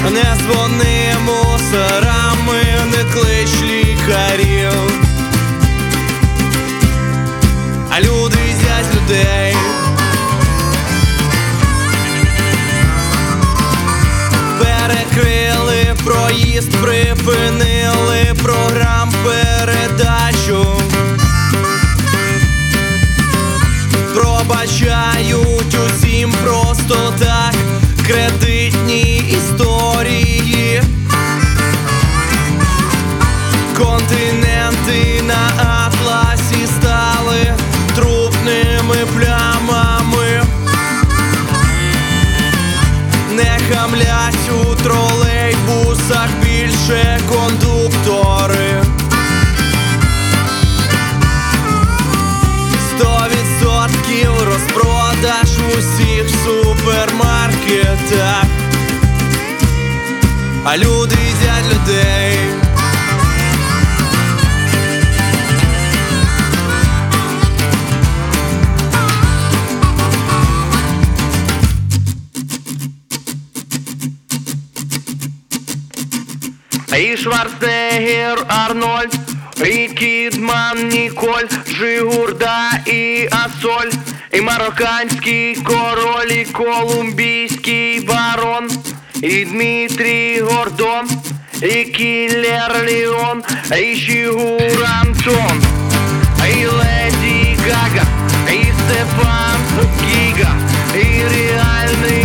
Не дзвони мусорами, не клич лікарів, а люди їдять людей. Перекрили проїзд, припинили програм передачу, пробачають усім просто так кредитні історії. Континенти на атласі стали трупними плямами. Не хамлять у тролейбусах більше кондуктори. 100% розпродаж в усіх супермаркетах, а люди їдять людей. І Шварценеггер, Арнольд, і Кідман, Ніколь, Жигурда і Асоль, і марокканський король, і колумбійський барон, і Дмитрій Гордон, і Кіллер Леон, і Шігур Антон, і Леді Гага, і Стефан Гіга, і реальний